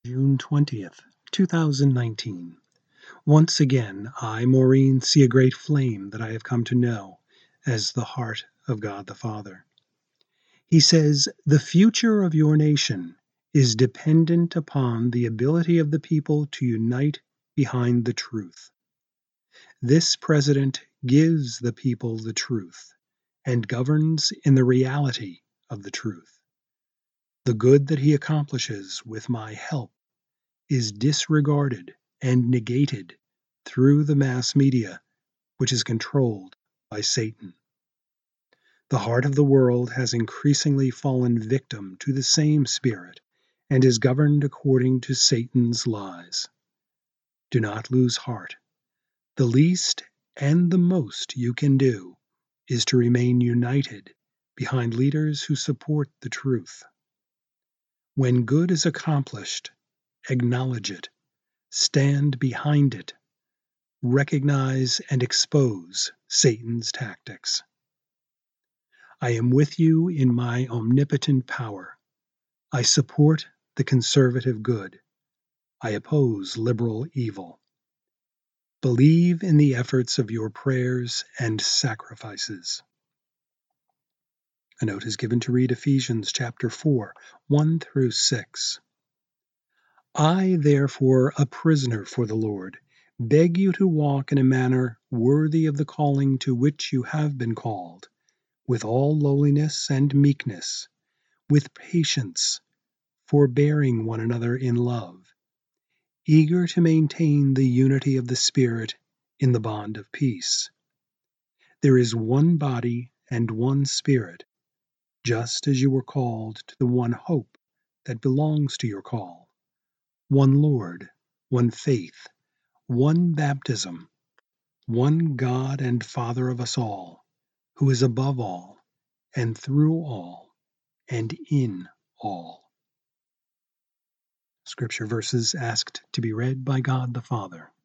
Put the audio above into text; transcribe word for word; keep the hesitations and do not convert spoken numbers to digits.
June twentieth, two thousand nineteen. Once again, I, Maureen, see a great flame that I have come to know as the heart of God the Father. He says, the future of your nation is dependent upon the ability of the people to unite behind the truth. This president gives the people the truth and governs in the reality of the truth. The good that he accomplishes with my help is disregarded and negated through the mass media, which is controlled by Satan. The heart of the world has increasingly fallen victim to the same spirit and is governed according to Satan's lies. Do not lose heart. The least and the most you can do is to remain united behind leaders who support the truth. When good is accomplished, acknowledge it, stand behind it, recognize and expose Satan's tactics. I am with you in my omnipotent power. I support the conservative good. I oppose liberal evil. Believe in the efforts of your prayers and sacrifices. A note is given to read Ephesians chapter four, one through six. I, therefore, a prisoner for the Lord, beg you to walk in a manner worthy of the calling to which you have been called, with all lowliness and meekness, with patience, forbearing one another in love, eager to maintain the unity of the Spirit in the bond of peace. There is one body and one Spirit, just as you were called to the one hope that belongs to your call, one Lord, one faith, one baptism, one God and Father of us all, who is above all, and through all, and in all. Scripture verses asked to be read by God the Father.